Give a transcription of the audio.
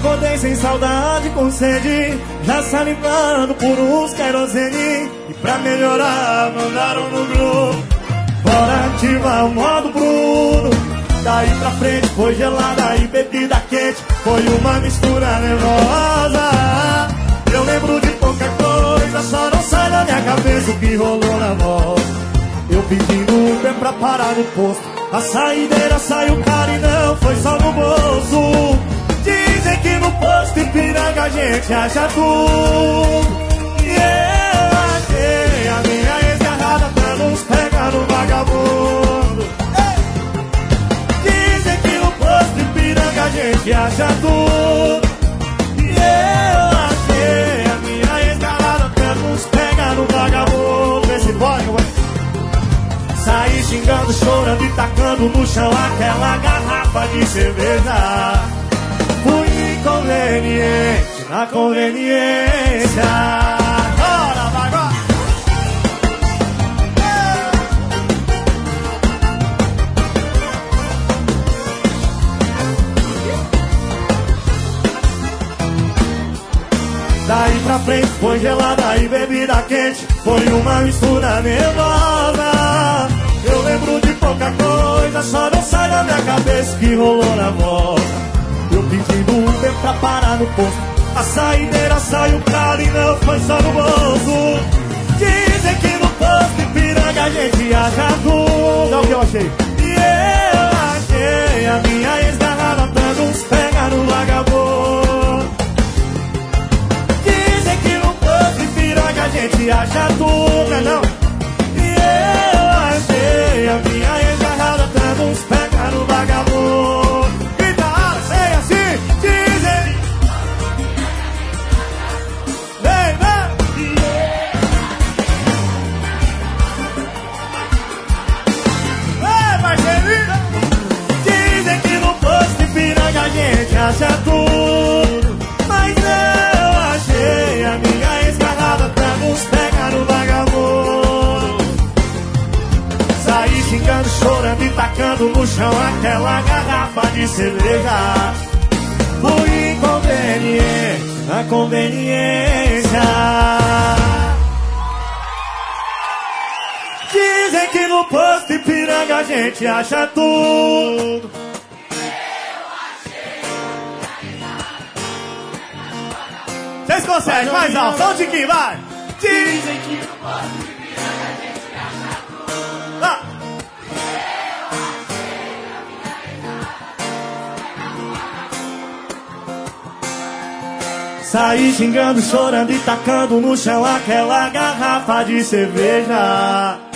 Acordei sem saudade, com sede, já salivando por uns querosene. E pra melhorar, mandaram no grupo: bora ativar o modo Bruno. Daí pra frente foi gelada e bebida quente, foi uma mistura nervosa. Eu lembro de pouca coisa, só não sai da minha cabeça o que rolou na voz. Eu pedindo Uber pra parar no posto, a saideira saiu cara e não foi só no bolso. Dizem que no posto Ipiranga a gente acha tudo. E eu achei a minha ex-garrada pra nos pegar no vagabundo. Dizem que no posto Ipiranga a gente acha tudo. E eu achei a minha ex-garrada pra nos pegar no vagabundo. Esse boy, saí xingando, chorando e tacando no chão aquela garrafa de cerveja. Fui inconveniente na conveniência. Bora, vai, vai. Daí pra frente foi gelada e bebida quente, foi uma mistura nervosa. Eu lembro de pouca coisa, só não sai da minha cabeça que rolou na volta. Eu pedindo Uber pra parar no posto, a saideira saiu cara e não foi só no bolso. Dizem que no posto Ipiranga a gente acha tudo. Não, o que eu achei? E eu achei a minha ex-garrada pra nos pegar no vagabundo. Dizem que no posto Ipiranga a gente acha tudo, não? E eu achei a minha ex-garrada pra nos pegar no vagabundo. A gente acha tudo, mas eu achei a minha ex-garrada pra nos pegar no vagabundo. Saí xingando, chorando e tacando no chão aquela garrafa de cerveja. Fui inconveniente na conveniência. Dizem que no posto Ipiranga a gente acha tudo. Vocês conseguem, mais alto, só um tiquinho, vai! Dizem que no posto Ipiranga a gente acha tudo. Ah. Saí xingando, chorando e tacando no chão aquela garrafa de cerveja.